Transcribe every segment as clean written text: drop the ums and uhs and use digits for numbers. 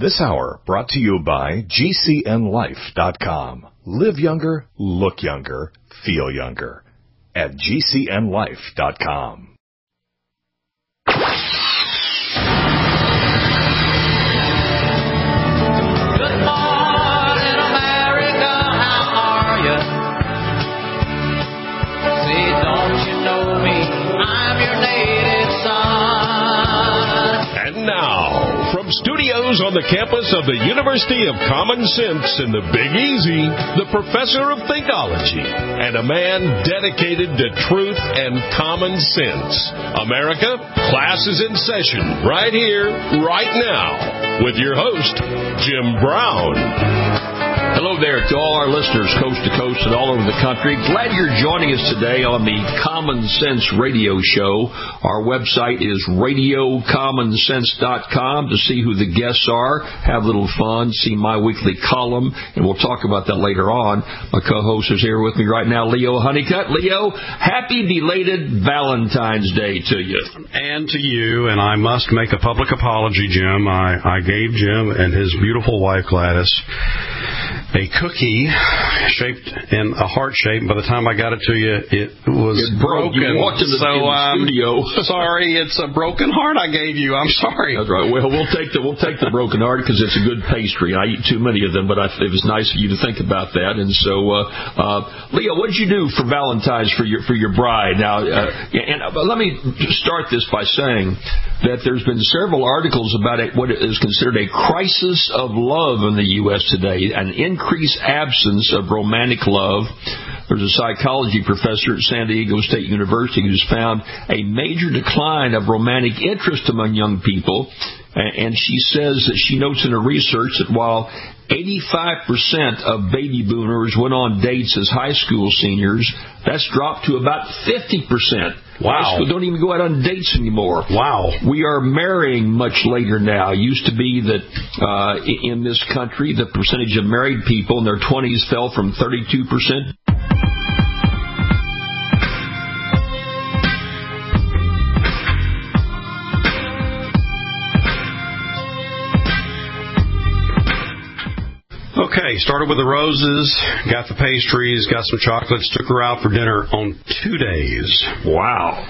This hour brought to you by GCNLife.com. Live younger, look younger, feel younger at GCNLife.com. Studios on the campus of the University of Common Sense in the Big Easy, the professor of Thinkology, and a man dedicated to truth and common sense. America, class is in session right here, right now, with your host, Jim Brown. Hello there to all our listeners coast to coast and all over the country. Glad you're joining us today on the Common Sense Radio Show. Our website is radiocommonsense.com to see who the guests are, have a little fun, see my weekly column, and we'll talk about that later on. My co-host is here with me right now, Leo Honeycutt. Leo, happy belated Valentine's Day to you. And to you, and I must make a public apology, Jim. I gave Jim and his beautiful wife, Gladys, a cookie shaped in a heart shape. By the time I got it to you, it was broken. You walked into the studio. Sorry, it's a broken heart I gave you. I'm sorry. That's right. Well, we'll take the broken heart because it's a good pastry. I eat too many of them, but it was nice of you to think about that. And so, Leo, what did you do for Valentine's for your bride? Now, let me start this by saying that there's been several articles about what is considered a crisis of love in the U.S. today, an increased absence of romantic love. There's a psychology professor at San Diego State University who's found a major decline of romantic interest among young people. And she says that she notes in her research that while 85% of baby boomers went on dates as high school seniors, that's dropped to about 50%. Wow. High school don't even go out on dates anymore. Wow. We are marrying much later now. It used to be that in this country, the percentage of married people in their 20s fell from 32%. Okay, started with the roses, got the pastries, got some chocolates, took her out for dinner on 2 days. Wow.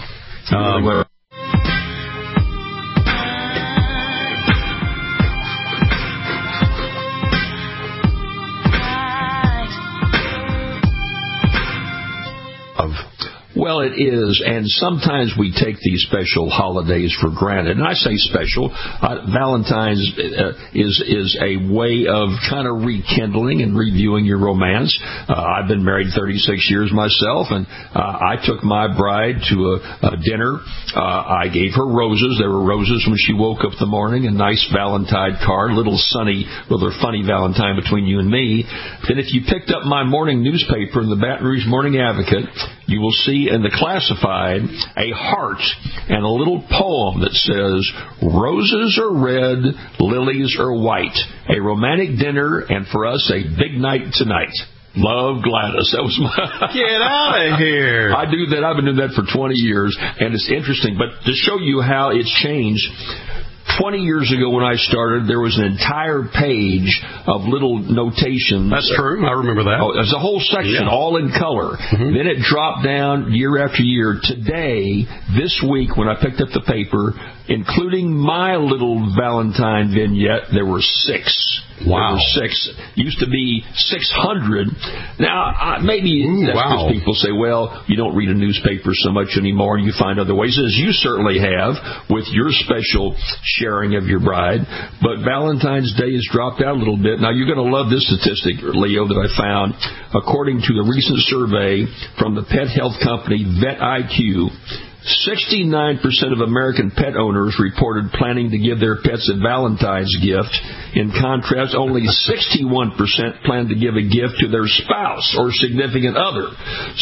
Well, it is, and sometimes we take these special holidays for granted. And I say special. Valentine's is a way of kind of rekindling and reviewing your romance. I've been married 36 years myself, and I took my bride to a dinner. I gave her roses. There were roses when she woke up in the morning, a nice Valentine card, a little funny Valentine between you and me. Then if you picked up my morning newspaper in the Baton Rouge Morning Advocate, you will see in the classified a heart and a little poem that says, "Roses are red, lilies are white, a romantic dinner, and for us a big night tonight. Love, Gladys." That was my... Get out of here. I do that. I've been doing that for 20 years, and it's interesting. But to show you how it's changed, 20 years ago when I started, there was an entire page of little notation. That's true. I remember that. Oh, there's a whole section, all in color. Mm-hmm. Then it dropped down year after year. Today, this week, when I picked up the paper, including my little Valentine vignette, there were 6. Wow. There were 6. Used to be 600. Now, maybe that's because people say, well, you don't read a newspaper so much anymore, and you find other ways, as you certainly have with your special sharing of your bride. But Valentine's Day has dropped out a little bit. Now, you're going to love this statistic, Leo, that I found. According to the recent survey from the pet health company VetIQ, 69% of American pet owners reported planning to give their pets a Valentine's gift. In contrast, only 61% plan to give a gift to their spouse or significant other.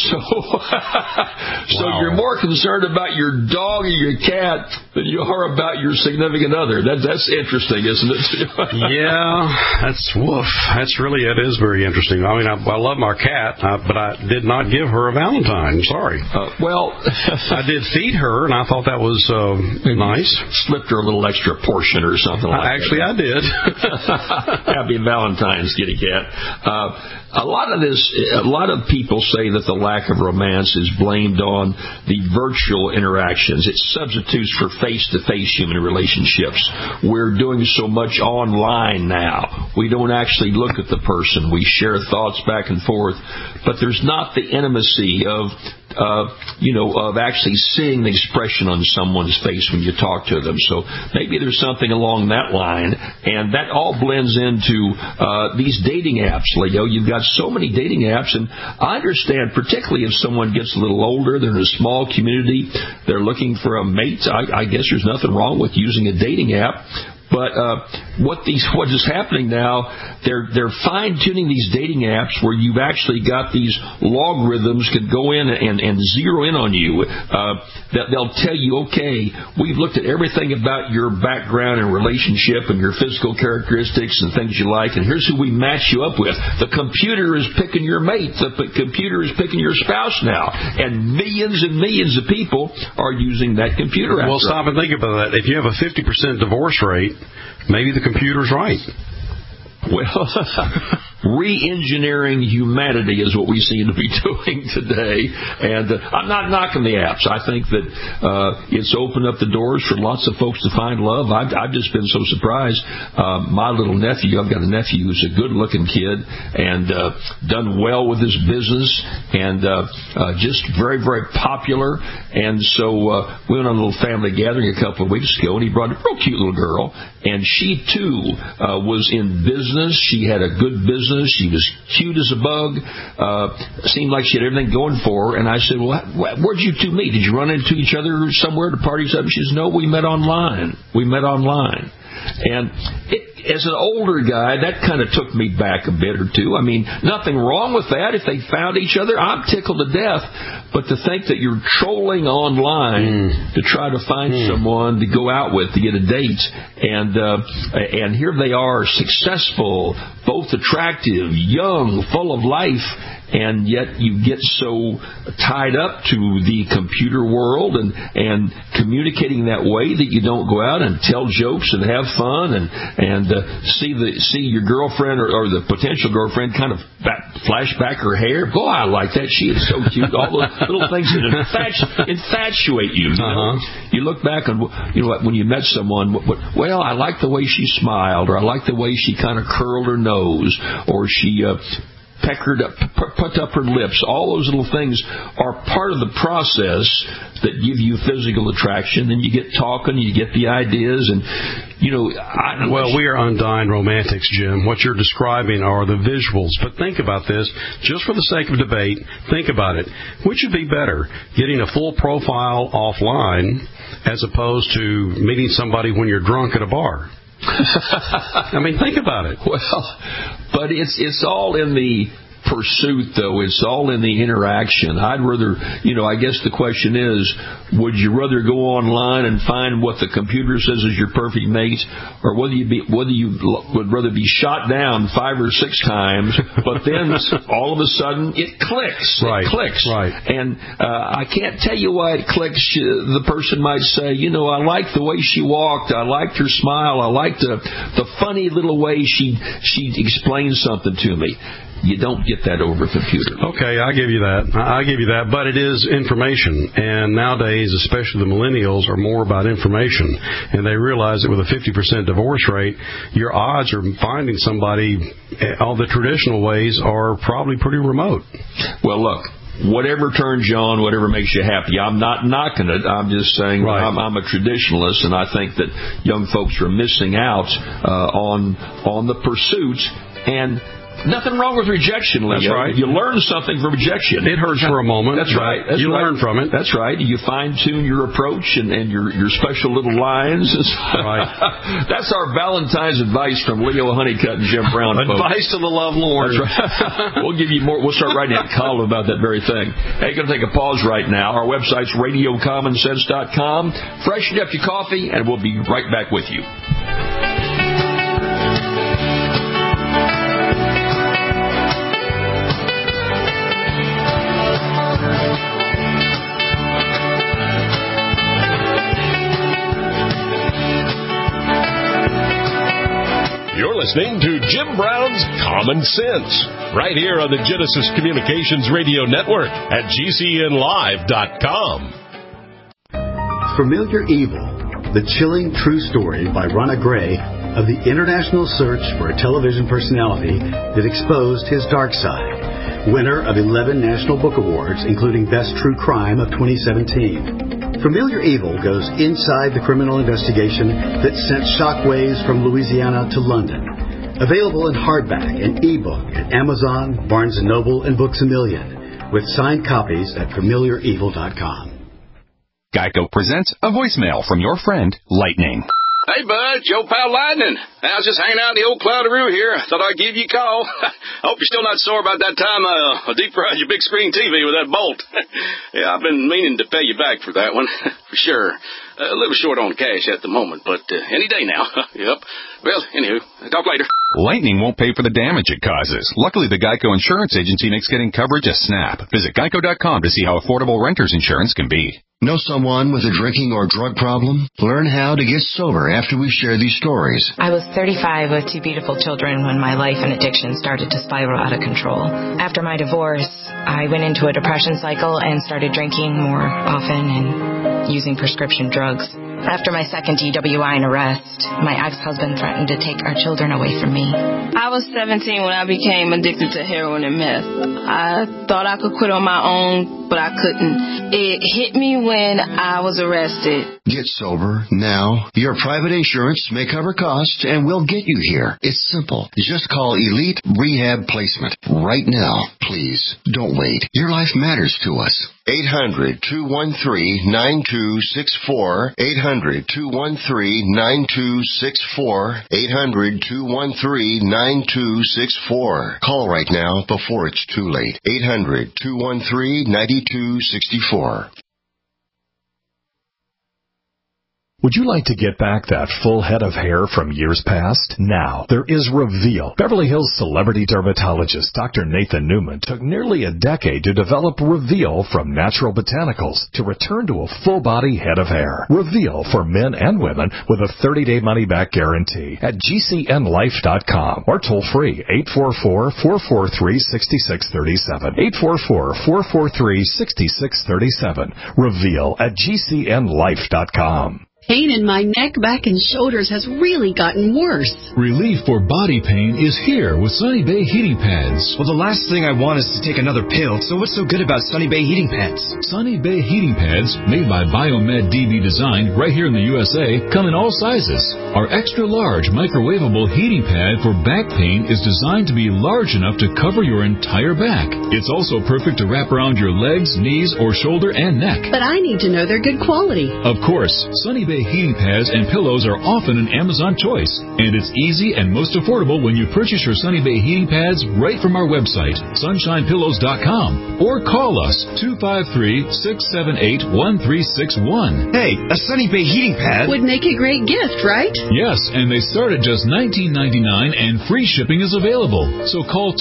So you're more concerned about your dog or your cat than you are about your significant other. That's interesting, isn't it? Yeah, that's woof. It is very interesting. I mean, I love my cat, but I did not give her a Valentine. I'm sorry. I did feed her, and I thought that was nice. Slipped her a little extra portion or something like that. Actually, I did. Happy Valentine's, kitty cat. A lot of people say that the lack of romance is blamed on the virtual interactions. It substitutes for face-to-face human relationships. We're doing so much online now. We don't actually look at the person. We share thoughts back and forth, but there's not the intimacy of actually seeing the expression on someone's face when you talk to them. So maybe there's something along that line, and that all blends into these dating apps, Leo. You've got so many dating apps, and I understand, particularly if someone gets a little older, they're in a small community, they're looking for a mate. I guess there's nothing wrong with using a dating app. But what is happening now, they're fine-tuning these dating apps where you've actually got these logarithms could go in and zero in on you. They'll tell you, okay, we've looked at everything about your background and relationship and your physical characteristics and things you like, and here's who we match you up with. The computer is picking your mate. The computer is picking your spouse now. And millions of people are using that computer app. Well, stop and think about that. If you have a 50% divorce rate, maybe the computer's right. Well, re-engineering humanity is what we seem to be doing today. And I'm not knocking the apps. I think that it's opened up the doors for lots of folks to find love. I've just been so surprised. My little nephew, I've got a nephew who's a good-looking kid and done well with his business and just very, very popular. And so we went on a little family gathering a couple of weeks ago, and he brought a real cute little girl. And she, too, was in business. She had a good business. She was cute as a bug. Seemed like she had everything going for her. And I said, well, where'd you two meet? Did you run into each other somewhere at a party? She says, no, we met online. And as an older guy, that kind of took me back a bit or two. I mean, nothing wrong with that. If they found each other, I'm tickled to death. But to think that you're trolling online to try to find someone to go out with, to get a date, and here they are, successful, both attractive, young, full of life, and yet you get so tied up to the computer world and communicating that way that you don't go out and tell jokes and have fun and see your girlfriend or the potential girlfriend kind of flash back her hair. Boy, I like that. She is so cute. All those little things that infatuate you. You know? You look back and when you met someone, well, I like the way she smiled, or I like the way she kind of curled her nose, or she put up her lips. All those little things are part of the process that give you physical attraction. Then you get talking, you get the ideas, and we are undying romantics, Jim. What you're describing are the visuals. But think about this, just for the sake of debate. Think about it. Which would be better, getting a full profile offline as opposed to meeting somebody when you're drunk at a bar? I mean, think about it. Well, but it's all in the pursuit, though. It's all in the interaction. I'd rather, I guess the question is, would you rather go online and find what the computer says is your perfect mate, or whether you would rather be shot down 5 or 6 times, but then all of a sudden it clicks. Right. It clicks. Right. And I can't tell you why it clicks. The person might say, I liked the way she walked. I liked her smile. I liked the funny little way she explained something to me. You don't get that over a computer. Okay, I give you that. But it is information. And nowadays, especially the millennials, are more about information. And they realize that with a 50% divorce rate, your odds of finding somebody all the traditional ways are probably pretty remote. Well, look. Whatever turns you on, whatever makes you happy. I'm not knocking it. I'm just saying I'm a traditionalist, and I think that young folks are missing out on the pursuit. And nothing wrong with rejection, Leo. That's right. You learn something from rejection. It hurts for a moment. That's right. You learn from it. That's right. You fine-tune your approach and your special little lines. Right. That's our Valentine's advice from Leo Honeycutt and Jim Brown. Advice to the lovelorn. That's right. We'll give you more. We'll start writing a column about that very thing. Hey, going to take a pause right now. Our website's RadioCommonSense.com. Freshen up your coffee, and we'll be right back with you. listening to Jim Brown's Common Sense, right here on the Genesis Communications Radio Network at GCNlive.com. Familiar Evil, the chilling true story by Ronna Gray of the international search for a television personality that exposed his dark side. Winner of 11 National Book Awards, including Best True Crime of 2017. Familiar Evil goes inside the criminal investigation that sent shockwaves from Louisiana to London. Available in hardback and ebook at Amazon, Barnes & Noble, and Books A Million, with signed copies at familiarevil.com. Geico presents a voicemail from your friend, Lightning. Hey, bud, Joe Pal Lightning. I was just hanging out in the old Cloudaroo here. I thought I'd give you a call. I hope you're still not sore about that time I deep-fried your big screen TV with that bolt. Yeah, I've been meaning to pay you back for that one, for sure. A little short on cash at the moment, but any day now. Yep. Well, anywho, talk later. Lightning won't pay for the damage it causes. Luckily, the Geico Insurance Agency makes getting coverage a snap. Visit geico.com to see how affordable renter's insurance can be. Know someone with a drinking or drug problem? Learn how to get sober after we share these stories. I was 35 with 2 beautiful children when my life and addiction started to spiral out of control. After my divorce, I went into a depression cycle and started drinking more often and using prescription drugs. After my second DWI and arrest, my ex-husband threatened to take our children away from me. I was 17 when I became addicted to heroin and meth. I thought I could quit on my own, but I couldn't. It hit me when I was arrested. Get sober now. Your private insurance may cover costs and we'll get you here. It's simple. Just call Elite Rehab Placement right now. Please, don't wait. Your life matters to us. 800-213-9264. 800-213-9264. 800-213-9264. Call right now before it's too late. 800-213-9264. Would you like to get back that full head of hair from years past? Now, there is Reveal. Beverly Hills celebrity dermatologist Dr. Nathan Newman took nearly a decade to develop Reveal from natural botanicals to return to a full-body head of hair. Reveal for men and women with a 30-day money-back guarantee at GCNlife.com or toll-free 844-443-6637. 844-443-6637. Reveal at GCNlife.com. Pain in my neck, back, and shoulders has really gotten worse. Relief for body pain is here with Sunny Bay Heating Pads. Well, the last thing I want is to take another pill, so what's so good about Sunny Bay Heating Pads? Sunny Bay Heating Pads, made by Biomed DB Design right here in the USA, come in all sizes. Our extra-large microwavable heating pad for back pain is designed to be large enough to cover your entire back. It's also perfect to wrap around your legs, knees, or shoulder and neck. But I need to know they're good quality. Of course, Sunny Bay heating pads and pillows are often an Amazon choice, and it's easy and most affordable when you purchase your Sunny Bay heating pads right from our website, sunshinepillows.com, or call us 253-678-1361. Hey, a Sunny Bay heating pad would make a great gift, right? Yes, and they start at just $19.99 and free shipping is available. So call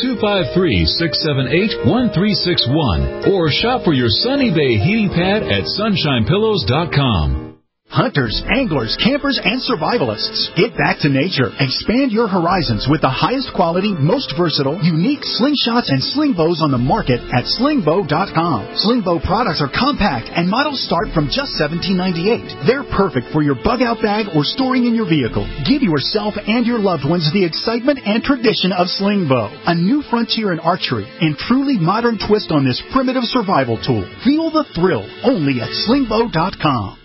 253-678-1361 or shop for your Sunny Bay heating pad at sunshinepillows.com. Hunters, anglers, campers, and survivalists. Get back to nature. Expand your horizons with the highest quality, most versatile, unique slingshots and sling bows on the market at slingbow.com. Slingbow products are compact and models start from just $17.98. They're perfect for your bug-out bag or storing in your vehicle. Give yourself and your loved ones the excitement and tradition of Slingbow, a new frontier in archery and truly modern twist on this primitive survival tool. Feel the thrill only at slingbow.com.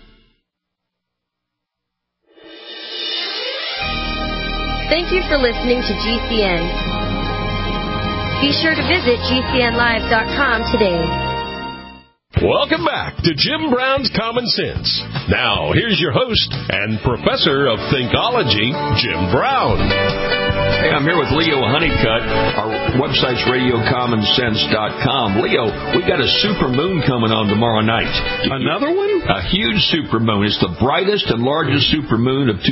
Thank you for listening to GCN. Be sure to visit GCNlive.com today. Welcome back to Jim Brown's Common Sense. Now, here's your host and professor of Thinkology, Jim Brown. Hey, I'm here with Leo Honeycutt. Our website's RadioCommonSense.com. Leo, we got a super moon coming on tomorrow night. Another one? A huge super moon. It's the brightest and largest super moon of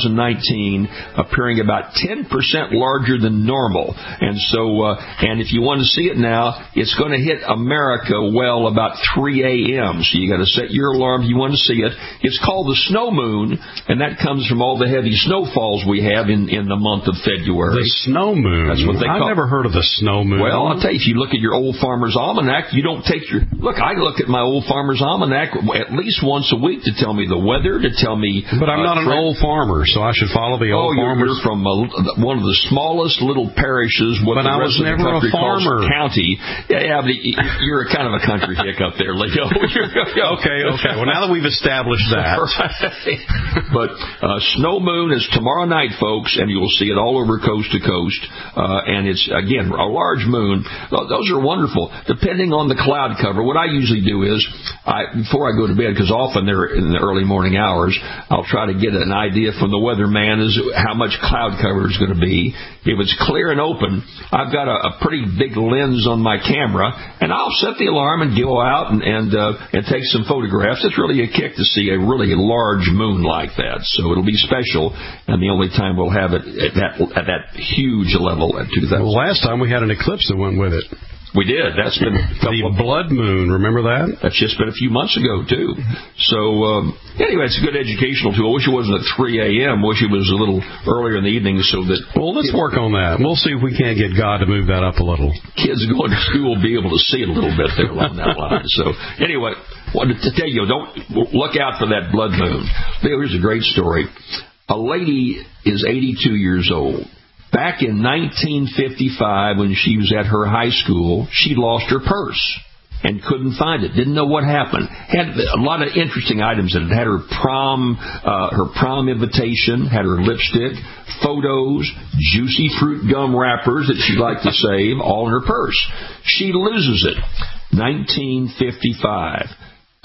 2019, appearing about 10% larger than normal. And so, and if you want to see it now, it's going to hit America well about 3 a.m. So you got to set your alarm if you want to see it. It's called the snow moon, and that comes from all the heavy snowfalls we have in the month of February. The snow moon. That's what they call it. I've never heard of the snow moon. Well, I'll tell you, if you look at your Old Farmer's Almanac, you don't take your... Look, I look at my Old Farmer's Almanac at least once a week to tell me the weather, to tell me... But I'm not an old farmer, so I should follow the old farmers. You're from one of the smallest little parishes. But I was never a farmer. County. Yeah, but you're a kind of a country hick up there, Leo. Okay. Well, now that we've established that. Right. But snow moon is tomorrow night, folks, and you'll see it all over coast to coast. And it's, again, a large moon. Those are wonderful. Depending on the cloud cover, what I usually do is, before I go to bed, because often they're in the early morning hours, I'll try to get an idea from the weatherman is how much cloud cover is going to be. If it's clear and open, I've got a pretty big lens on my camera, and I'll set the alarm and go out and take some photographs. It's really a kick to see a really large moon like that. So it'll be special, and the only time we'll have it at that huge level at 2000. Well, last time we had an eclipse that went with it. We did. That's been the blood moon. Remember that? That's just been a few months ago, too. So, anyway, it's a good educational tool. I wish it wasn't at 3 a.m. I wish it was a little earlier in the evening so that... Well, let's work on that. We'll see if we can't get God to move that up a little. Kids going to school will be able to see it a little bit there along that line. So, anyway, wanted to tell you, don't look out for that blood moon. Here's a great story. A lady is 82 years old. Back in 1955, when she was at her high school, she lost her purse and couldn't find it. Didn't know what happened. Had a lot of interesting items in it. Had her prom invitation, had her lipstick, photos, juicy fruit gum wrappers that she liked to save, all in her purse. She loses it. 1955.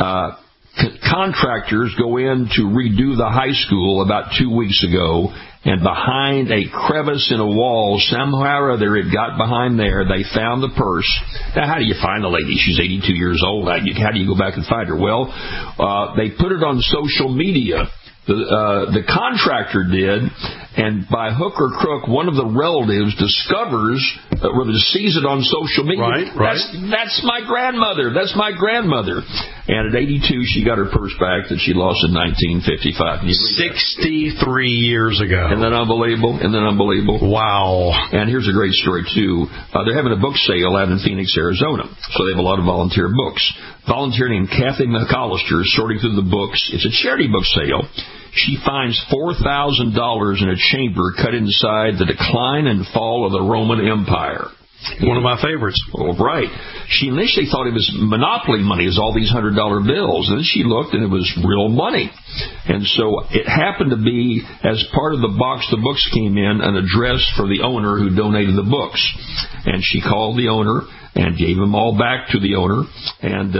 Contractors go in to redo the high school about 2 weeks ago, and behind a crevice in a wall, somehow or other it got behind there, they found the purse. Now, how do you find a lady? She's 82 years old. How do you go back and find her? Well, they put it on social media. The contractor did, and by hook or crook, one of the relatives discovers, sees it on social media. Right. That's my grandmother. That's my grandmother. And at 82, she got her purse back that she lost in 1955. 63 years ago. Isn't that unbelievable? Wow. And here's a great story, too. They're having a book sale out in Phoenix, Arizona. So they have a lot of volunteer books. Volunteer named Kathy McAllister is sorting through the books. It's a charity book sale. She finds $4,000 in a chamber cut inside The Decline and Fall of the Roman Empire. One of my favorites. Oh, right. She initially thought it was Monopoly money, it was all these $100 bills. Then she looked, and it was real money. And so it happened to be, as part of the box the books came in, an address for the owner who donated the books. And she called the owner and gave them all back to the owner. And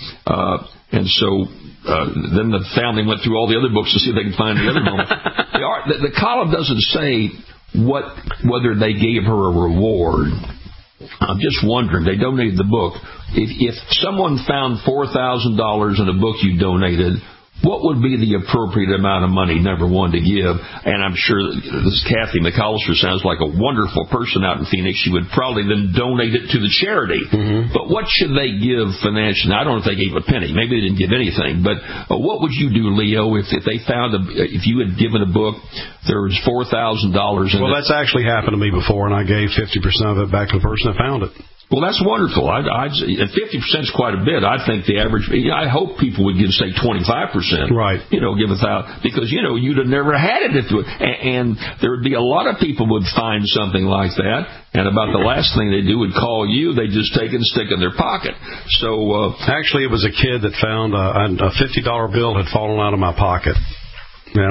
so then the family went through all the other books to see if they could find the other one. The column doesn't say whether they gave her a reward. I'm just wondering. They donated the book. If someone found $4,000 in a book you donated, what would be the appropriate amount of money, number one, to give? And I'm sure this Kathy McAllister sounds like a wonderful person out in Phoenix. She would probably then donate it to the charity. Mm-hmm. But what should they give financially? I don't know if they gave a penny. Maybe they didn't give anything. But what would you do, Leo, if they found if you had given a book, there was $4,000 in it? Well, that's actually happened to me before, and I gave 50% of it back to the person that found it. Well, that's wonderful. 50% is quite a bit. I think the average. I hope people would give, say, 25%. Right. Give $1,000 because you'd have never had it and there would be a lot of people would find something like that. And about the last thing they do would call you. They just take it and stick it in their pocket. So actually, it was a kid that found a $50 bill had fallen out of my pocket. And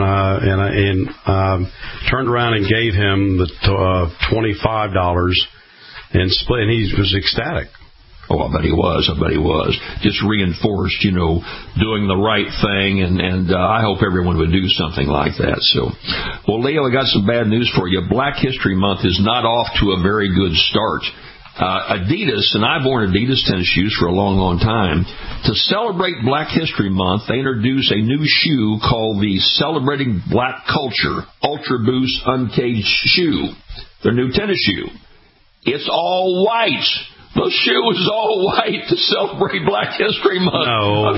I turned around and gave him the $25. And split, and he was ecstatic. Oh, I bet he was. Just reinforced, doing the right thing, and I hope everyone would do something like that. So, well, Leo, I got some bad news for you. Black History Month is not off to a very good start. Adidas, and I've worn Adidas tennis shoes for a long, long time. To celebrate Black History Month, they introduced a new shoe called the Celebrating Black Culture Ultra Boost Uncaged Shoe. Their new tennis shoe. It's all white. The shoe is all white to celebrate Black History Month. No.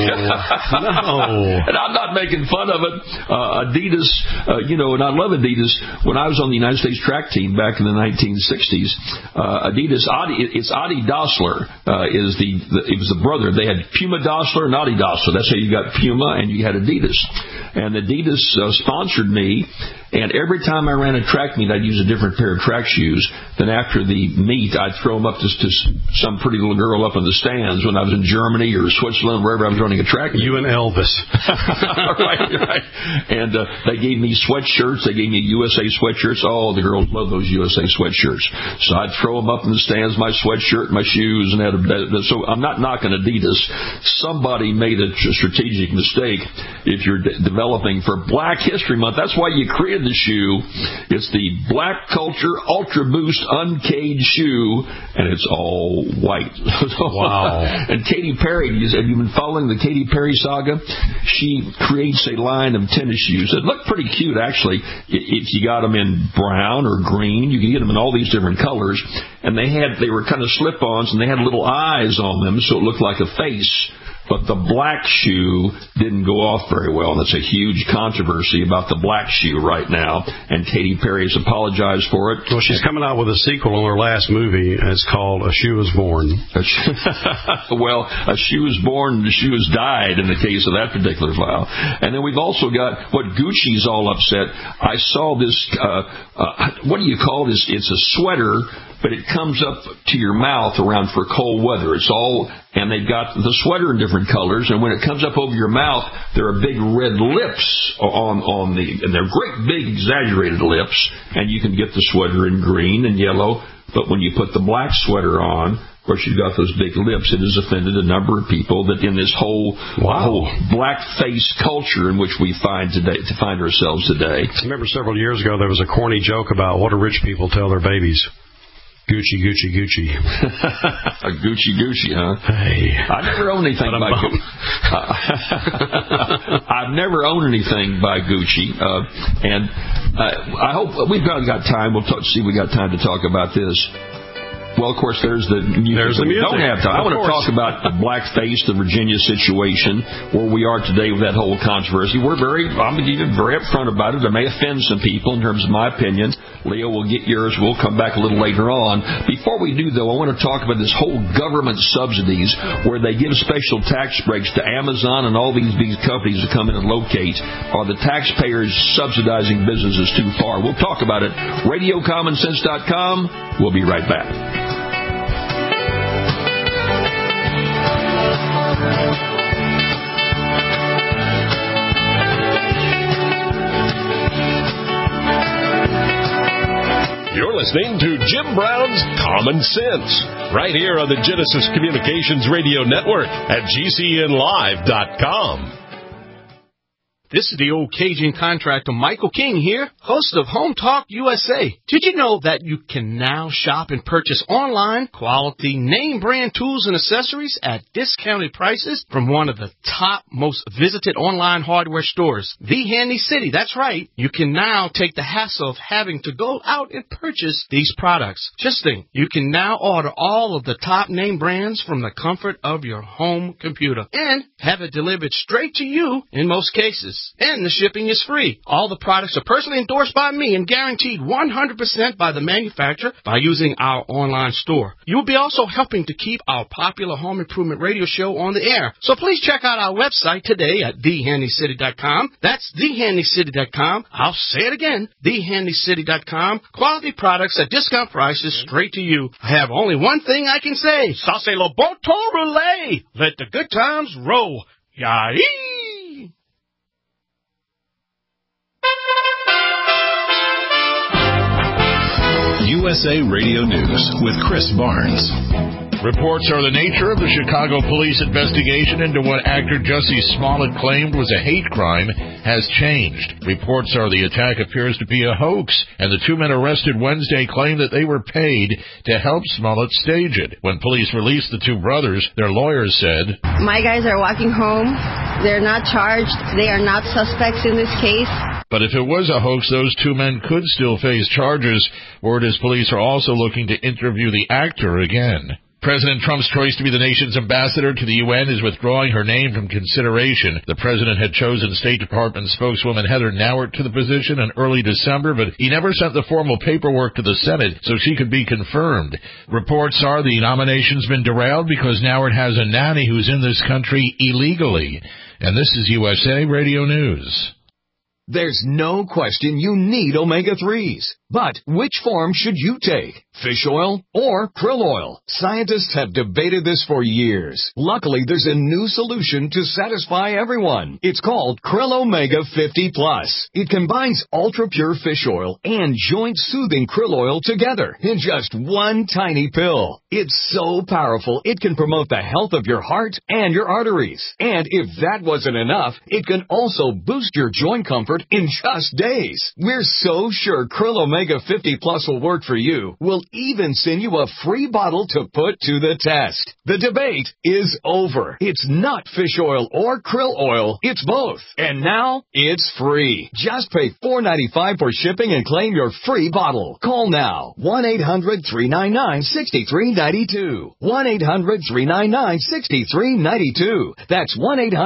And I'm not making fun of it. Adidas, and I love Adidas. When I was on the United States track team back in the 1960s, Adidas, it's Adi Dassler, it was the brother. They had Puma Dassler and Adi Dassler. That's how you got Puma and you had Adidas. And Adidas sponsored me. And every time I ran a track meet, I'd use a different pair of track shoes. Then after the meet, I'd throw them up to some pretty little girl up in the stands when I was in Germany or Switzerland, wherever I was running a track meet. You and Elvis. right. And they gave me sweatshirts. They gave me USA sweatshirts. Oh, the girls love those USA sweatshirts. So I'd throw them up in the stands, my sweatshirt, my shoes, and so I'm not knocking Adidas. Somebody made a strategic mistake if you're developing for Black History Month. That's why you created the shoe. It's the Black Culture Ultra Boost Uncaged shoe, and it's all white. Wow. And Katy Perry, have you been following the Katy Perry saga? She creates a line of tennis shoes that look pretty cute, actually. If you got them in brown or green, you can get them in all these different colors. And they were kind of slip-ons, and they had little eyes on them, so it looked like a face. But the black shoe didn't go off very well. And that's a huge controversy about the black shoe right now. And Katy Perry has apologized for it. Well, she's coming out with a sequel on her last movie. It's called A Shoe Is Born. Well, a shoe is born and a shoe has died in the case of that particular file. And then we've also got what Gucci's all upset. I saw this, what do you call this? It's a sweater, but it comes up to your mouth around for cold weather. And they've got the sweater in different colors, and when it comes up over your mouth, there are big red lips and they're great big exaggerated lips, and you can get the sweater in green and yellow, but when you put the black sweater on, of course you've got those big lips, it has offended a number of people that in this whole black face culture in which we find ourselves today. I remember several years ago there was a corny joke about what do rich people tell their babies? Gucci, Gucci, Gucci. Gucci, Gucci, huh? Hey. I never owned anything by Gucci. I've never owned anything by Gucci. And I hope we've got time. We'll see if we got time to talk about this. Well, of course, there's the music. We don't have time. I want to talk about the blackface, the Virginia situation, where we are today with that whole controversy. I'm even very upfront about it. It may offend some people in terms of my opinion. Leo will get yours. We'll come back a little later on. Before we do, though, I want to talk about this whole government subsidies where they give special tax breaks to Amazon and all these companies that come in and locate. Are the taxpayers subsidizing businesses too far? We'll talk about it. RadioCommonSense.com. We'll be right back. You're listening to Jim Brown's Common Sense, right here on the Genesis Communications Radio Network at GCNlive.com. This is the old Cajun contractor Michael King here, host of Home Talk USA. Did you know that you can now shop and purchase online quality name brand tools and accessories at discounted prices from one of the top most visited online hardware stores, The Handy City? That's right. You can now take the hassle of having to go out and purchase these products. Just think, you can now order all of the top name brands from the comfort of your home computer and have it delivered straight to you in most cases. And the shipping is free. All the products are personally endorsed by me and guaranteed 100% by the manufacturer by using our online store. You will be also helping to keep our popular home improvement radio show on the air. So please check out our website today at thehandycity.com. That's thehandycity.com. I'll say it again, thehandycity.com. Quality products at discount prices straight to you. I have only one thing I can say. Ça c'est le bon temps roulé. Let the good times roll. Yahee! USA Radio News with Chris Barnes. Reports are the nature of the Chicago police investigation into what actor Jussie Smollett claimed was a hate crime has changed. Reports are the attack appears to be a hoax, and the two men arrested Wednesday claim that they were paid to help Smollett stage it. When police released the two brothers, their lawyers said, "My guys are walking home. They're not charged. They are not suspects in this case." But if it was a hoax, those two men could still face charges. Word is police are also looking to interview the actor again. President Trump's choice to be the nation's ambassador to the UN is withdrawing her name from consideration. The president had chosen State Department spokeswoman Heather Nauert to the position in early December, but he never sent the formal paperwork to the Senate so she could be confirmed. Reports are the nomination's been derailed because Nauert has a nanny who's in this country illegally. And this is USA Radio News. There's no question you need omega-3s. But which form should you take? Fish oil or krill oil? Scientists have debated this for years. Luckily, there's a new solution to satisfy everyone. It's called Krill Omega 50 Plus. It combines ultra-pure fish oil and joint-soothing krill oil together in just one tiny pill. It's so powerful, it can promote the health of your heart and your arteries. And if that wasn't enough, it can also boost your joint comfort in just days. We're so sure Krill Omega 50 Plus will work for you. We'll even send you a free bottle to put to the test. The debate is over. It's not fish oil or krill oil. It's both. And now it's free. Just pay $4.95 for shipping and claim your free bottle. Call now. 1-800-399-6392. 1-800-399-6392. That's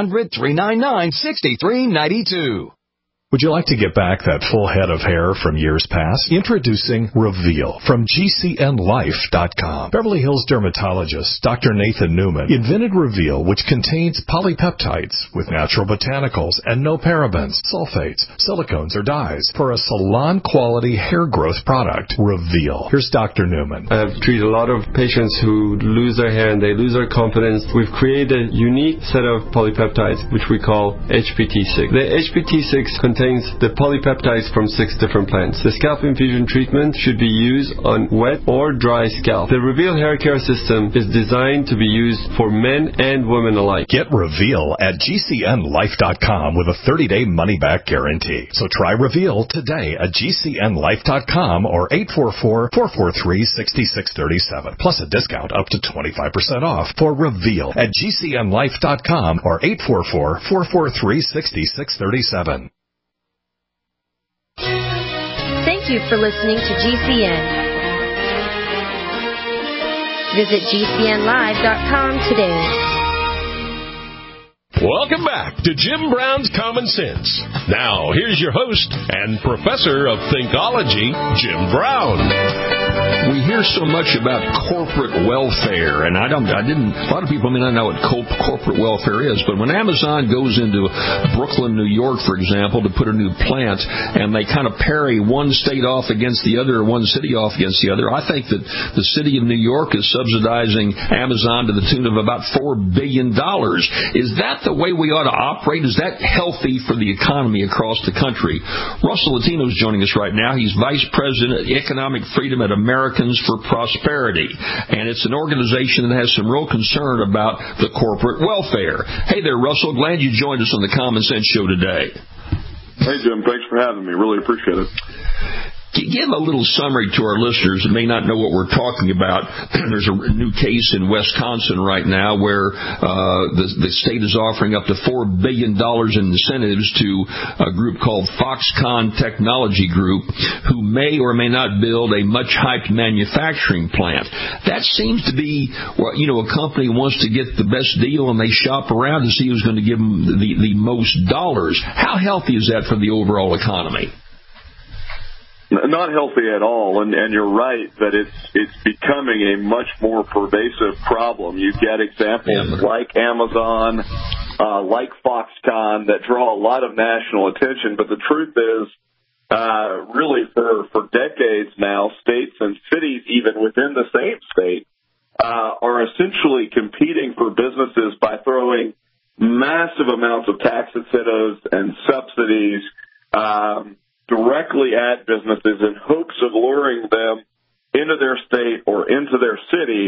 1-800-399-6392. Would you like to get back that full head of hair from years past? Introducing Reveal from GCNLife.com. Beverly Hills dermatologist Dr. Nathan Newman invented Reveal, which contains polypeptides with natural botanicals and no parabens, sulfates, silicones, or dyes for a salon-quality hair growth product. Reveal. Here's Dr. Newman. I've treated a lot of patients who lose their hair and they lose their confidence. We've created a unique set of polypeptides, which we call HPT6. The HPT6 contains the polypeptides from 6 different plants. The scalp infusion treatment should be used on wet or dry scalp. The Reveal hair care system is designed to be used for men and women alike. Get Reveal at GCNLife.com with a 30-day money-back guarantee. So try Reveal today at GCNLife.com or 844-443-6637. Plus a discount up to 25% off for Reveal at GCNLife.com or 844-443-6637. Thank you for listening to GCN. Visit GCNlive.com today. Welcome back to Jim Brown's Common Sense. Now, here's your host and professor of Thinkology, Jim Brown. We hear so much about corporate welfare, and a lot of people may not know what corporate welfare is, but when Amazon goes into Brooklyn, New York, for example, to put a new plant, and they kind of parry one state off against the other, or one city off against the other, I think that the city of New York is subsidizing Amazon to the tune of about $4 billion. Is that the way we ought to operate? Is that healthy for the economy across the country? Russell Latino is joining us right now. He's Vice President of Economic Freedom at Americans for Prosperity, and it's an organization that has some real concern about the corporate welfare. Hey there, Russell. Glad you joined us on the Common Sense Show today. Hey, Jim. Thanks for having me. Really appreciate it. Give a little summary to our listeners that may not know what we're talking about. There's a new case in Wisconsin right now where the state is offering up to $4 billion in incentives to a group called Foxconn Technology Group, who may or may not build a much-hyped manufacturing plant. That seems to be, a company wants to get the best deal, and they shop around to see who's going to give them the most dollars. How healthy is that for the overall economy? Not healthy at all, and you're right that it's becoming a much more pervasive problem. You get examples like Amazon, like Foxconn that draw a lot of national attention, but the truth is, really for decades now, states and cities, even within the same state, are essentially competing for businesses by throwing massive amounts of tax incentives and subsidies directly at businesses in hopes of luring them into their state or into their city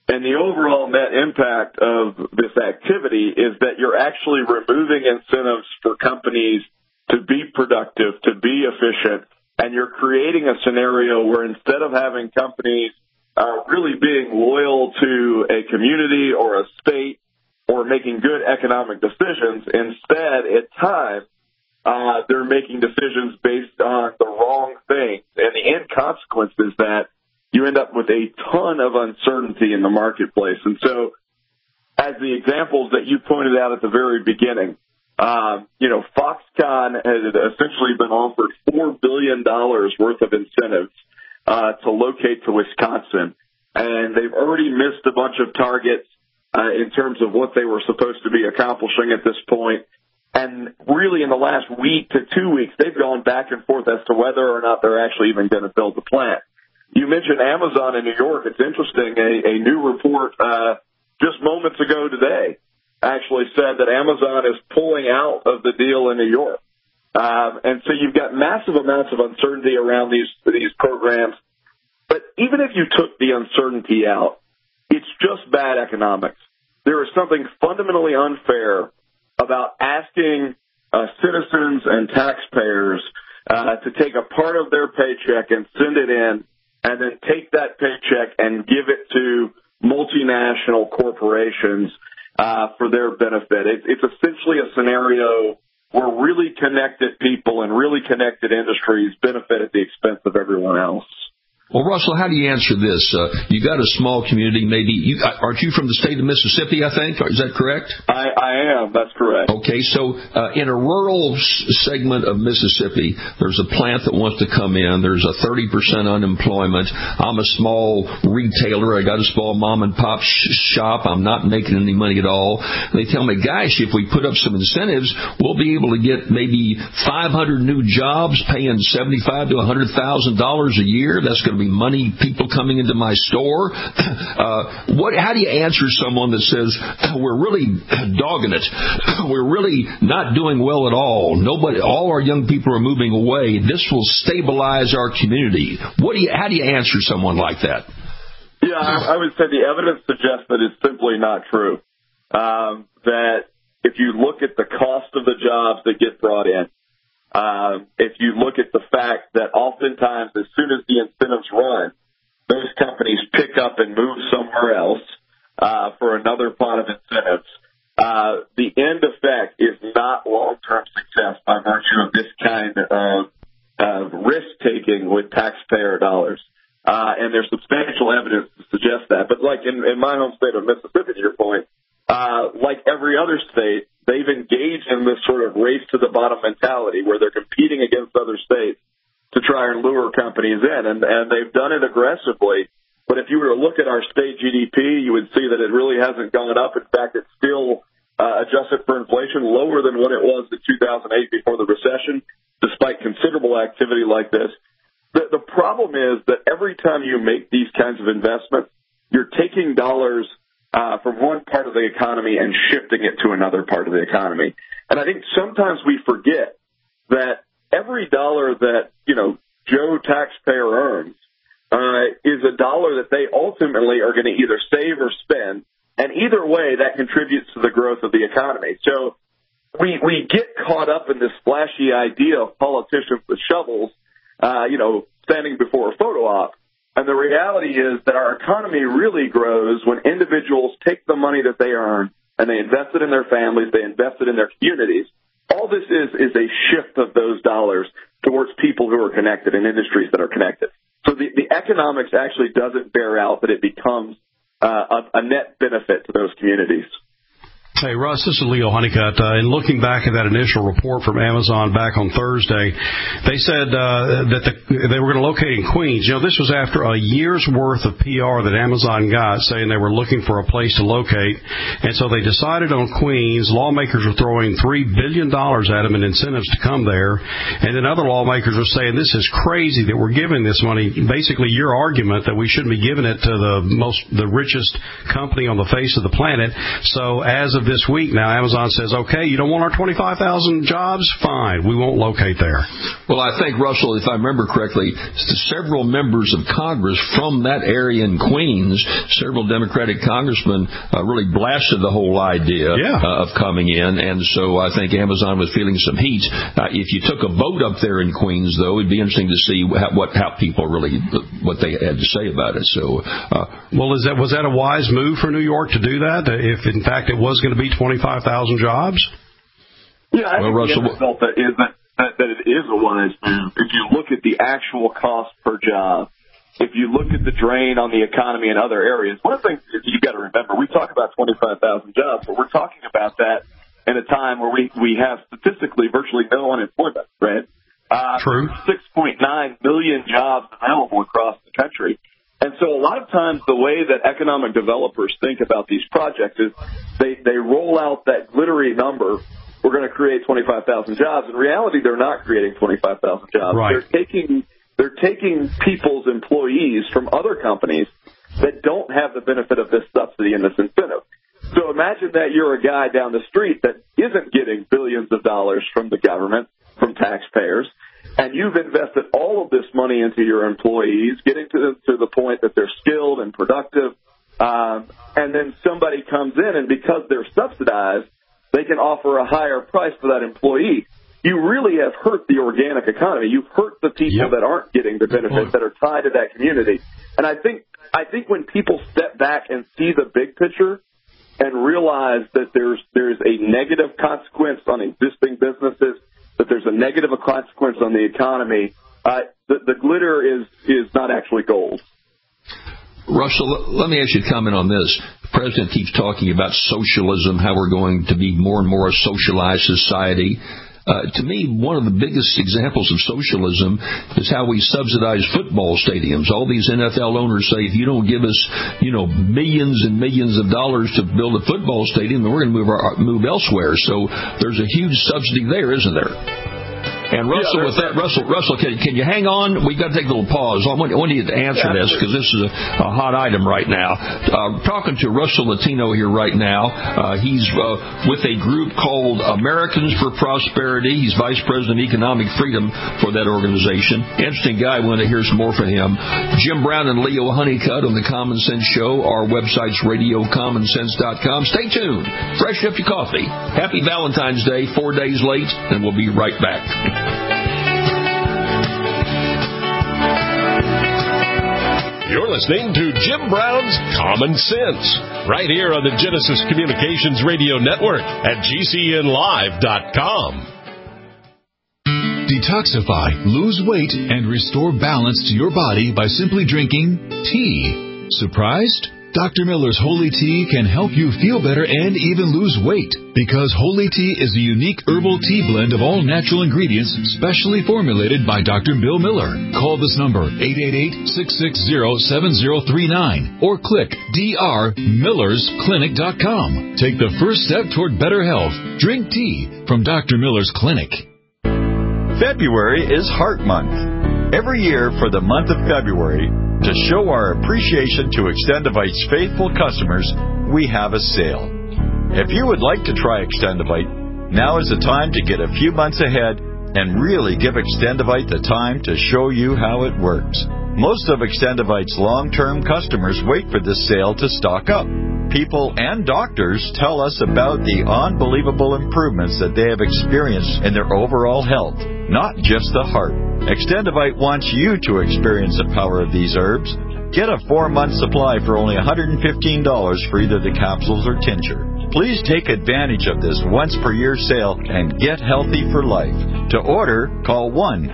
And the overall net impact of this activity is that you're actually removing incentives for companies to be productive, to be efficient, and you're creating a scenario where instead of having companies really being loyal to a community or a state or making good economic decisions, instead, at times, they're making decisions based on the wrong things. And the end consequence is that you end up with a ton of uncertainty in the marketplace. And so, as the examples that you pointed out at the very beginning, Foxconn has essentially been offered $4 billion worth of incentives to locate to Wisconsin. And they've already missed a bunch of targets in terms of what they were supposed to be accomplishing at this point. And really in the last week to 2 weeks, they've gone back and forth as to whether or not they're actually even going to build the plant. You mentioned Amazon in New York. It's interesting. A new report just moments ago today actually said that Amazon is pulling out of the deal in New York. And so you've got massive amounts of uncertainty around these programs. But even if you took the uncertainty out, it's just bad economics. There is something fundamentally unfair about asking citizens and taxpayers to take a part of their paycheck and send it in, and then take that paycheck and give it to multinational corporations for their benefit. It's essentially a scenario where really connected people and really connected industries benefit at the expense of everyone else. Well, Russell, how do you answer this? You got a small community, maybe. Aren't you from the state of Mississippi, I think? Is that correct? I am. That's correct. Okay, so in a rural segment of Mississippi, there's a plant that wants to come in. There's a 30% unemployment. I'm a small retailer. I got a small mom-and-pop shop. I'm not making any money at all. They tell me, gosh, if we put up some incentives, we'll be able to get maybe 500 new jobs paying $75,000 to $100,000 a year. That's going to be money, people coming into my store. How do you answer someone that says, we're really dogging it, we're really not doing well at all, all our young people are moving away, this will stabilize our community? How do you answer someone like that? Yeah, I would say the evidence suggests that it's simply not true. That if you look at the cost of the jobs that get brought in, if you look at the fact that oftentimes as soon as the incentives run, those companies pick up and move somewhere else for another pot of incentives, the end effect is not long-term success by virtue of this kind of risk-taking with taxpayer dollars. And there's substantial evidence to suggest that. But like in my home state of Mississippi, to your point, like every other state, they've engaged in this sort of race to the bottom mentality where they're competing against other states to try and lure companies in. And they've done it aggressively. But if you were to look at our state GDP, you would see that it really hasn't gone up. In fact, it's still adjusted for inflation lower than what it was in 2008 before the recession, despite considerable activity like this. The problem is that every time you make these kinds of investments, you're taking dollars from one part of the economy and shifting it to another part of the economy. And I think sometimes we forget that every dollar that, Joe taxpayer earns is a dollar that they ultimately are going to either save or spend. And either way, that contributes to the growth of the economy. So we get caught up in this flashy idea of politicians with shovels, standing before a photo op. And the reality is that our economy really grows when individuals take the money that they earn and they invest it in their families, they invest it in their communities. All this is a shift of those dollars towards people who are connected and industries that are connected. So the economics actually doesn't bear out that it becomes a net benefit to those communities. Hey, Russ, this is Leo Honeycutt. In looking back at that initial report from Amazon back on Thursday, they said that they were going to locate in Queens. This was after a year's worth of PR that Amazon got saying they were looking for a place to locate. And so they decided on Queens. Lawmakers were throwing $3 billion at them in incentives to come there. And then other lawmakers were saying, this is crazy that we're giving this money. Basically, your argument that we shouldn't be giving it to the richest company on the face of the planet. So as of this week now, Amazon says, okay, you don't want our 25,000 jobs? Fine, we won't locate there. Well, I think, Russell, if I remember correctly, several members of Congress from that area in Queens, several Democratic congressmen really blasted the whole idea of coming in, and so I think Amazon was feeling some heat. If you took a vote up there in Queens, though, it'd be interesting to see how people really, what they had to say about it. So, well, was that a wise move for New York to do that, if in fact it was going to be 25,000 jobs? Yeah, I think the result that it is a wise move. If you look at the actual cost per job, if you look at the drain on the economy in other areas, one of the things you've got to remember, we talk about 25,000 jobs, but we're talking about that in a time where we have statistically virtually no unemployment, right? True. 6.9 million jobs available across the country. And so a lot of times the way that economic developers think about these projects is they roll out that glittery number, we're going to create 25,000 jobs. In reality, they're not creating 25,000 jobs. Right. They're taking people's employees from other companies that don't have the benefit of this subsidy and this incentive. So imagine that you're a guy down the street that isn't getting billions of dollars from the government, from taxpayers, and you've invested all of this money into your employees, getting to the point that they're skilled and productive, and then somebody comes in, and because they're subsidized, they can offer a higher price for that employee. You really have hurt the organic economy. You've hurt the people that aren't getting the benefits that are tied to that community. And I think when people step back and see the big picture and realize that there's a negative consequence on existing businesses, that there's a negative consequence on the economy, the glitter is not actually gold. Russell, let me ask you a comment on this. The president keeps talking about socialism, how we're going to be more and more a socialized society. To me, one of the biggest examples of socialism is how we subsidize football stadiums. All these NFL owners say, if you don't give us, millions and millions of dollars to build a football stadium, then we're going to move elsewhere. So there's a huge subsidy there, isn't there? And Russell, with that, Russell, can you hang on? We've got to take a little pause. I want you to answer this because this is a hot item right now. Talking to Russell Latino here right now. He's with a group called Americans for Prosperity. He's Vice President of Economic Freedom for that organization. Interesting guy. We want to hear some more from him. Jim Brown and Leo Honeycutt on the Common Sense Show. Our website's RadioCommonSense.com. Stay tuned. Fresh up your coffee. Happy Valentine's Day. 4 days late, and we'll be right back. You're listening to Jim Brown's Common Sense, right here on the Genesis Communications Radio Network at GCNlive.com. Detoxify, lose weight, and restore balance to your body by simply drinking tea. Surprised? Dr. Miller's Holy Tea can help you feel better and even lose weight, because Holy Tea is a unique herbal tea blend of all natural ingredients specially formulated by Dr. Bill Miller. Call this number, 888-660-7039, or click drmillersclinic.com. Take the first step toward better health. Drink tea from Dr. Miller's Clinic. February is Heart Month. Every year for the month of February, to show our appreciation to Extendivite's faithful customers, we have a sale. If you would like to try Extendivite, now is the time to get a few months ahead and really give Extendivite the time to show you how it works. Most of Extendivite's long-term customers wait for this sale to stock up. People and doctors tell us about the unbelievable improvements that they have experienced in their overall health, not just the heart. Extendivite wants you to experience the power of these herbs. Get a 4-month supply for only $115 for either the capsules or tincture. Please take advantage of this once-per-year sale and get healthy for life. To order, call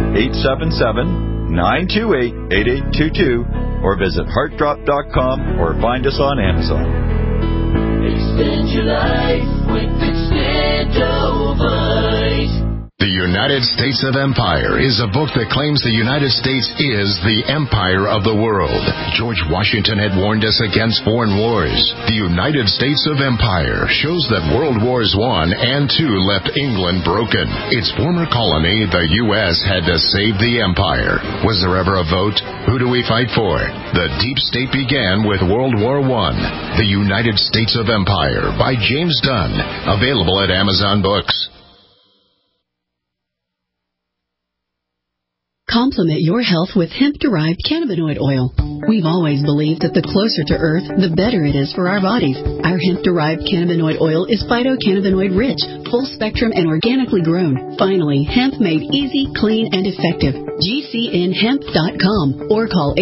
1-877-928-8822 or visit heartdrop.com or find us on Amazon. Extend your life with Extendovite. The United States of Empire is a book that claims the United States is the empire of the world. George Washington had warned us against foreign wars. The United States of Empire shows that World Wars I and II left England broken. Its former colony, the U.S., had to save the empire. Was there ever a vote? Who do we fight for? The deep state began with World War I. The United States of Empire by James Dunn. Available at Amazon Books. Complement your health with hemp-derived cannabinoid oil. We've always believed that the closer to Earth, the better it is for our bodies. Our hemp-derived cannabinoid oil is phytocannabinoid-rich, full-spectrum, and organically grown. Finally, hemp made easy, clean, and effective. GCNhemp.com or call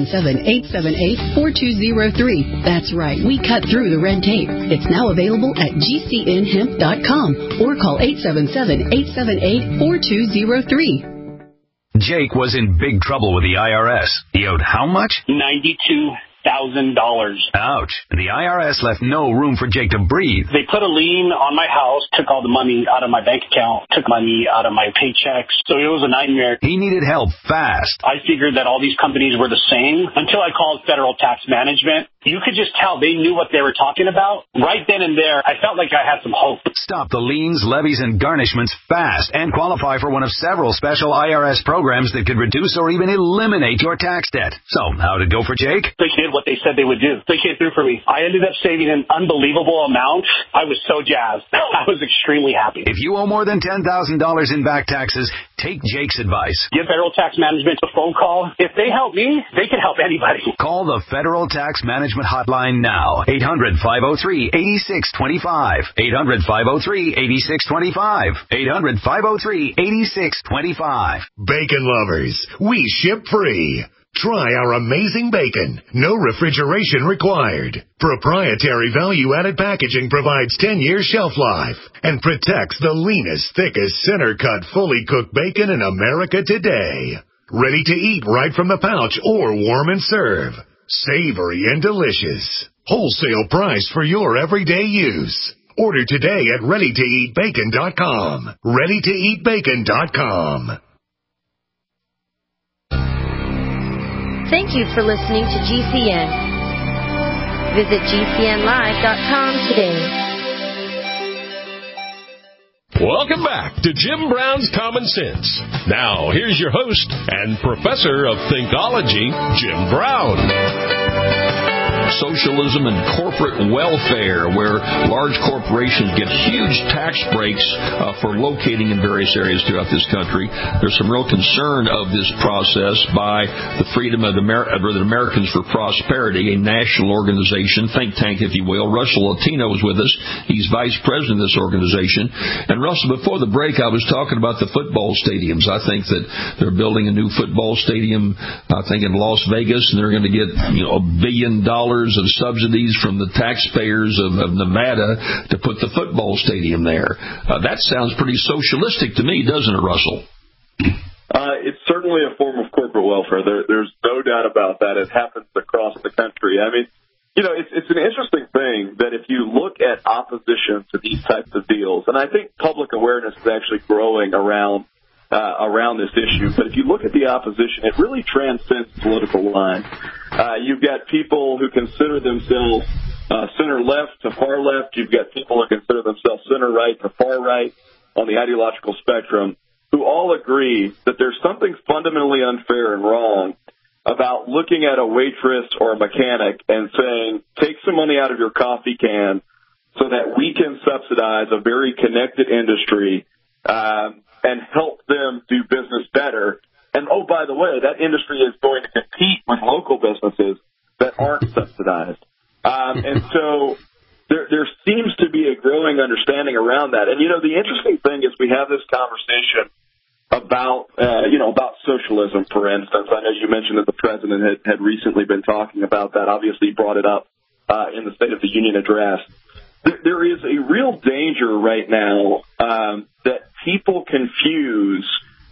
877-878-4203. That's right, we cut through the red tape. It's now available at GCNhemp.com or call 877-878-4203. Jake was in big trouble with the IRS. He owed how much? $92,000. Ouch. The IRS left no room for Jake to breathe. They put a lien on my house, took all the money out of my bank account, took money out of my paychecks. So it was a nightmare. He needed help fast. I figured that all these companies were the same until I called Federal Tax Management. You could just tell they knew what they were talking about. Right then and there, I felt like I had some hope. Stop the liens, levies, and garnishments fast and qualify for one of several special IRS programs that could reduce or even eliminate your tax debt. So, how'd it go for Jake? They did what they said they would do. They came through for me. I ended up saving an unbelievable amount. I was so jazzed. I was extremely happy. If you owe more than $10,000 in back taxes, take Jake's advice. Give Federal Tax Management a phone call. If they help me, they can help anybody. Call the Federal Tax Management hotline now. 800-503-8625. 800-503-8625. 800-503-8625. Bacon lovers, we ship free. Try our amazing bacon. No refrigeration required. Proprietary value-added packaging provides 10-year shelf life and protects the leanest, thickest, center-cut, fully cooked bacon in America today. Ready to eat right from the pouch or warm and serve. Savory and delicious. Wholesale price for your everyday use. Order today at ReadyToEatBacon.com. ReadyToEatBacon.com. Thank you for listening to GCN. Visit GCNlive.com today. Welcome back to Jim Brown's Common Sense. Now, here's your host and professor of Thinkology, Jim Brown. Socialism and corporate welfare, where large corporations get huge tax breaks for locating in various areas throughout this country. There's some real concern of this process by the Freedom of Americans for Prosperity, a national organization, think tank, if you will. Russell Latino is with us. He's vice president of this organization. And Russell, before the break, I was talking about the football stadiums. I think that they're building a new football stadium, I think in Las Vegas, and they're going to get $1 billion of subsidies from the taxpayers of Nevada to put the football stadium there. That sounds pretty socialistic to me, doesn't it, Russell? It's certainly a form of corporate welfare. There's no doubt about that. It happens across the country. I mean, it's an interesting thing that if you look at opposition to these types of deals, and I think public awareness is actually growing around this issue, but if you look at the opposition, it really transcends political lines. You've got people who consider themselves center-left to far-left. You've got people who consider themselves center-right to far-right on the ideological spectrum, who all agree that there's something fundamentally unfair and wrong about looking at a waitress or a mechanic and saying, take some money out of your coffee can so that we can subsidize a very connected industry and help them do business better. And, oh, by the way, that industry is going to compete with local businesses that aren't subsidized. And so there seems to be a growing understanding around that. And, the interesting thing is we have this conversation about socialism, for instance. I know you mentioned that the president had recently been talking about that. Obviously, he brought it up in the State of the Union address. There is a real danger right now that people confuse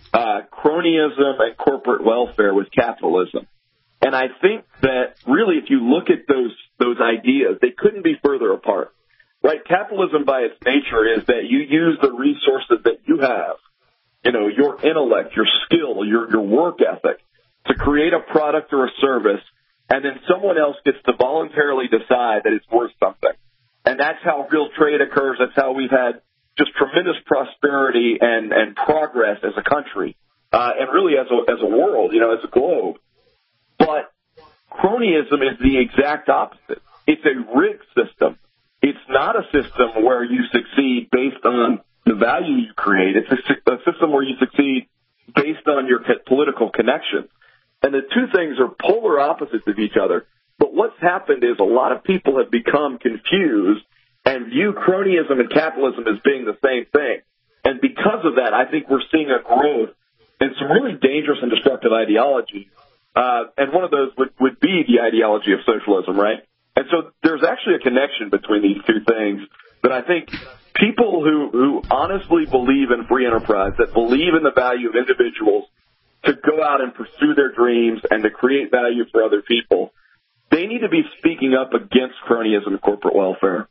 cronyism and corporate welfare with capitalism. And I think that really, if you look at those ideas, they couldn't be further apart. Right? Capitalism by its nature is that you use the resources that you have your intellect, your skill, your work ethic to create a product or a service, and then someone else gets to voluntarily decide that it's worth something. And that's how real trade occurs. That's how we've had just tremendous prosperity and progress as a country, and really as a world, as a globe. But cronyism is the exact opposite. It's a rigged system. It's not a system where you succeed based on the value you create. It's a system where you succeed based on your political connections. And the two things are polar opposites of each other. But what's happened is a lot of people have become confused and view cronyism and capitalism as being the same thing. And because of that, I think we're seeing a growth in some really dangerous and destructive ideologies. And one of those would be the ideology of socialism, right? And so there's actually a connection between these two things that I think people who honestly believe in free enterprise, that believe in the value of individuals to go out and pursue their dreams and to create value for other people, they need to be speaking up against cronyism and corporate welfare.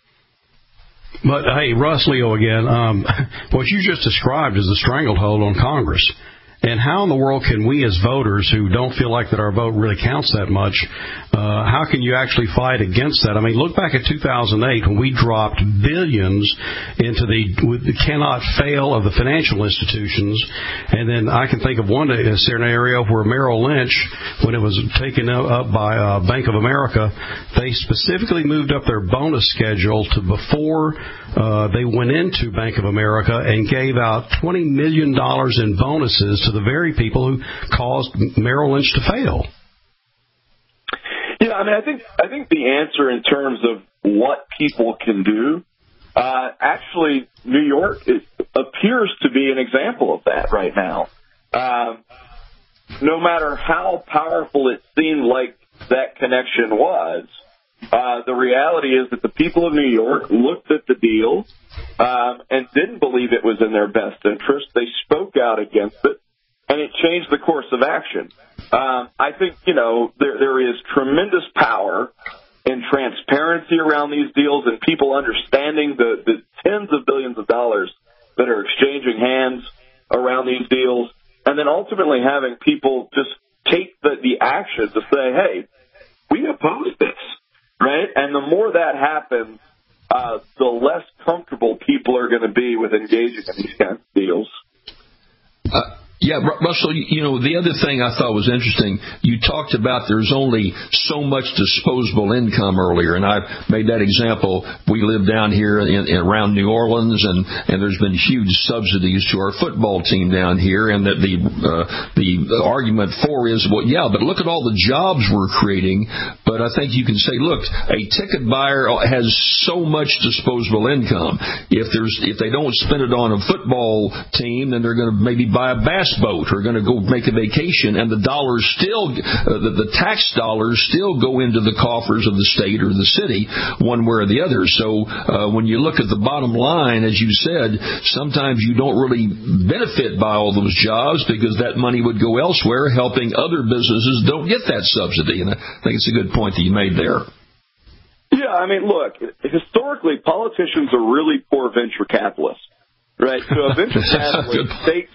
But, hey, Russ Leo again, what you just described is a stranglehold on Congress. And how in the world can we as voters who don't feel like that our vote really counts that much, how can you actually fight against that? I mean, look back at 2008 when we dropped billions into the cannot fail of the financial institutions. And then I can think of one scenario where Merrill Lynch, when it was taken up by Bank of America, they specifically moved up their bonus schedule to before they went into Bank of America and gave out $20 million in bonuses to the very people who caused Merrill Lynch to fail. Yeah, I mean, I think the answer in terms of what people can do, actually, New York appears to be an example of that right now. No matter how powerful it seemed like that connection was, the reality is that the people of New York looked at the deal and didn't believe it was in their best interest. They spoke out against it, and it changed the course of action. I think, there is tremendous power in transparency around these deals and people understanding the tens of billions of dollars that are exchanging hands around these deals, and then ultimately having people just take the action to say, hey, we oppose this, right? And the more that happens, the less comfortable people are going to be with engaging in these kinds of deals. Yeah, Russell, the other thing I thought was interesting, you talked about there's only so much disposable income earlier, and I made that example. We live down here around New Orleans, and there's been huge subsidies to our football team down here, and that the argument for is, well, yeah, but look at all the jobs we're creating. But I think you can say, look, a ticket buyer has so much disposable income. If they don't spend it on a football team, then they're going to maybe buy a bass boat or going to go make a vacation, and the dollars still, the tax dollars still go into the coffers of the state or the city, one way or the other. So when you look at the bottom line, as you said, sometimes you don't really benefit by all those jobs because that money would go elsewhere, helping other businesses don't get that subsidy. And I think it's a good point that you made there. Yeah, I mean, look, historically, politicians are really poor venture capitalists, right? So a venture capitalist takes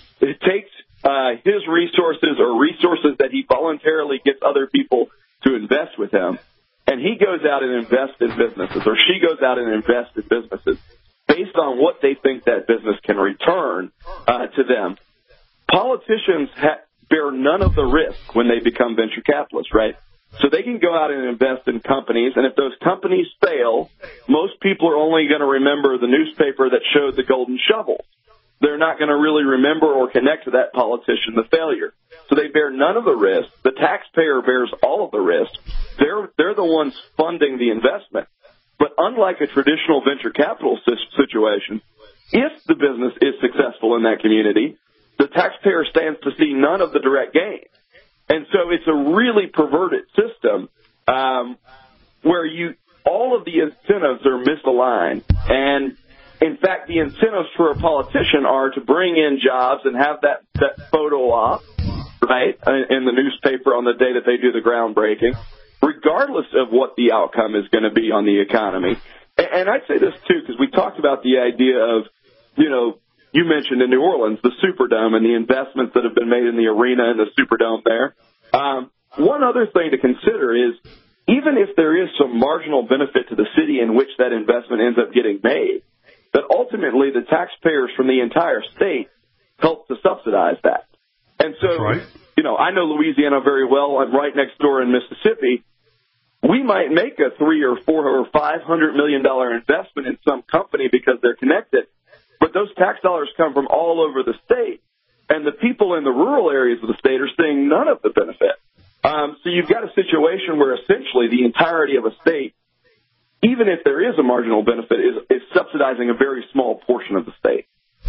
his resources or resources that he voluntarily gets other people to invest with him, and he goes out and invests in businesses, or she goes out and invests in businesses based on what they think that business can return to them. Politicians bear none of the risk when they become venture capitalists, right? So they can go out and invest in companies, and if those companies fail, most people are only going to remember the newspaper that showed the golden shovel. They're not going to really remember or connect to that politician the failure. So they bear none of the risk. The taxpayer bears all of the risk. They're the ones funding the investment. But unlike a traditional venture capital situation, if the business is successful in that community, the taxpayer stands to see none of the direct gain. And so it's a really perverted system where all of the incentives are misaligned. And in fact, the incentives for a politician are to bring in jobs and have that photo op, right, in the newspaper on the day that they do the groundbreaking, regardless of what the outcome is going to be on the economy. And I'd say this, too, because we talked about the idea of, you mentioned in New Orleans, the Superdome and the investments that have been made in the arena and the Superdome there. One other thing to consider is, even if there is some marginal benefit to the city in which that investment ends up getting made, that ultimately the taxpayers from the entire state help to subsidize that. And so, I know Louisiana very well. I'm right next door in Mississippi. We might make a $300 or $400 or $500 million investment in some company because they're connected, but those tax dollars come from all over the state, and the people in the rural areas of the state are seeing none of the benefit. So you've got a situation where essentially the entirety of a state, even if there is a marginal benefit, is subsidizing a very small portion of the state.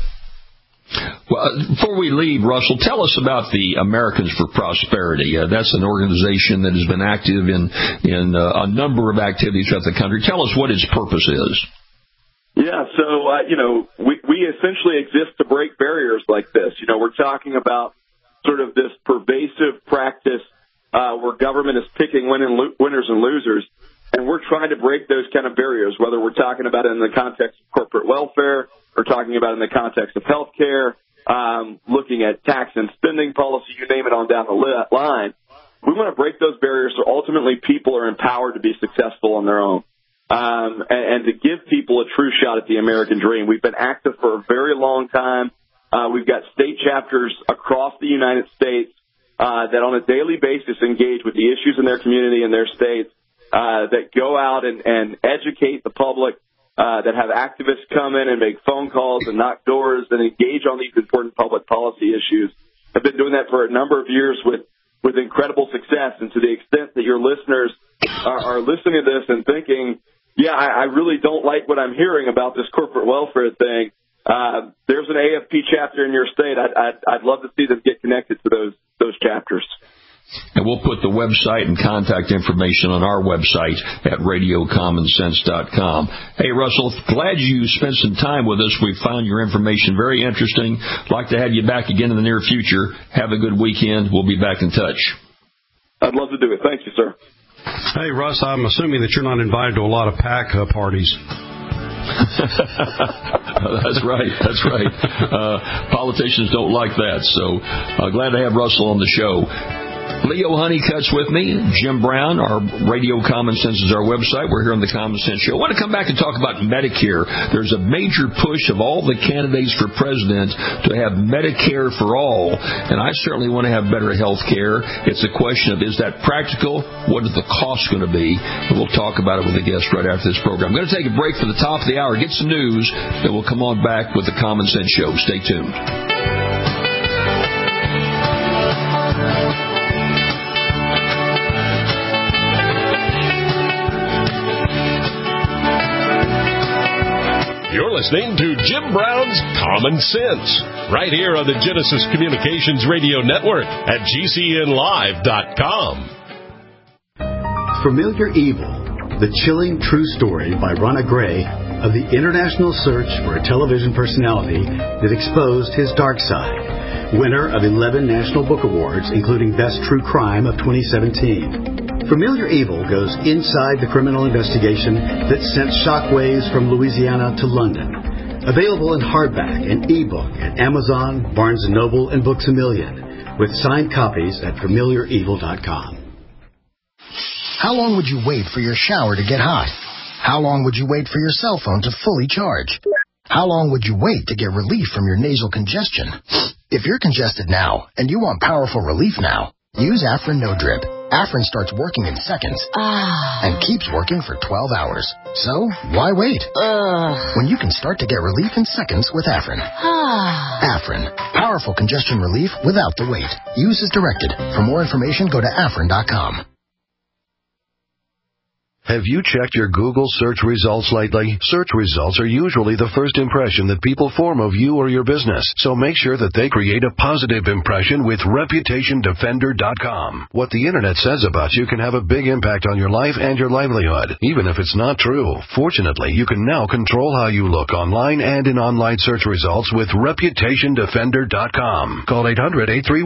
Well, before we leave, Russell, tell us about the Americans for Prosperity. That's an organization that has been active in a number of activities throughout the country. Tell us what its purpose is. Yeah, so, we essentially exist to break barriers like this. We're talking about sort of this pervasive practice where government is picking winners and losers, and we're trying to break those kind of barriers, whether we're talking about it in the context of corporate welfare, or talking about it in the context of health care, looking at tax and spending policy, you name it on down the line. We want to break those barriers so ultimately people are empowered to be successful on their own, and to give people a true shot at the American dream. We've been active for a very long time. We've got state chapters across the United States that on a daily basis engage with the issues in their community and their states, that go out and educate the public, that have activists come in and make phone calls and knock doors and engage on these important public policy issues. I've been doing that for a number of years with incredible success. And to the extent that your listeners are listening to this and thinking, yeah, I really don't like what I'm hearing about this corporate welfare thing, there's an AFP chapter in your state. I'd love to see them get connected to those chapters. And we'll put the website and contact information on our website at radiocommonsense.com. Hey, Russell, glad you spent some time with us. We found your information very interesting. I'd like to have you back again in the near future. Have a good weekend. We'll be back in touch. I'd love to do it. Thank you, sir. Hey, Russ, I'm assuming that you're not invited to a lot of PAC parties. That's right. Politicians don't like that. So glad to have Russell on the show. Leo Honeycutt's with me. Jim Brown, our Radio Common Sense is our website. We're here on the Common Sense Show. I want to come back and talk about Medicare. There's a major push of all the candidates for president to have Medicare for all, and I certainly want to have better health care. It's a question of, is that practical? What is the cost going to be? And we'll talk about it with a guest right after this program. I'm going to take a break for the top of the hour, get some news, then we'll come on back with the Common Sense Show. Stay tuned. You're listening to Jim Brown's Common Sense, right here on the Genesis Communications Radio Network at GCNlive.com. Familiar Evil, the chilling true story by Ronna Gray of the international search for a television personality that exposed his dark side. Winner of 11 National Book Awards, including Best True Crime of 2017. Familiar Evil goes inside the criminal investigation that sent shockwaves from Louisiana to London. Available in hardback and ebook at Amazon, Barnes & Noble, and Books A Million, with signed copies at familiarevil.com. How long would you wait for your shower to get hot? How long would you wait for your cell phone to fully charge? How long would you wait to get relief from your nasal congestion? If you're congested now and you want powerful relief now, use Afrin No Drip. Afrin starts working in seconds and keeps working for 12 hours. So, why wait? When you can start to get relief in seconds with Afrin. Afrin. Powerful congestion relief without the wait. Use as directed. For more information, go to Afrin.com. Have you checked your Google search results lately? Search results are usually the first impression that people form of you or your business, so make sure that they create a positive impression with ReputationDefender.com. What the Internet says about you can have a big impact on your life and your livelihood, even if it's not true. Fortunately, you can now control how you look online and in online search results with ReputationDefender.com. Call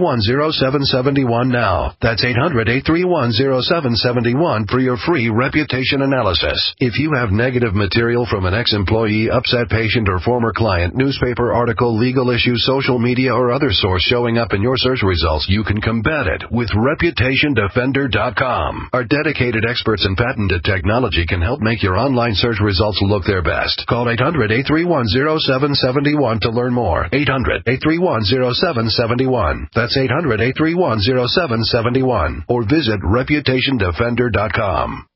800-831-0771 now. That's 800-831-0771 for your free Reputation reputation analysis. If you have negative material from an ex-employee, upset patient, or former client, newspaper article, legal issue, social media, or other source showing up in your search results, you can combat it with ReputationDefender.com. Our dedicated experts in patented technology can help make your online search results look their best. Call 800-831-0771 to learn more. 800-831-0771. That's 800-831-0771. Or visit ReputationDefender.com.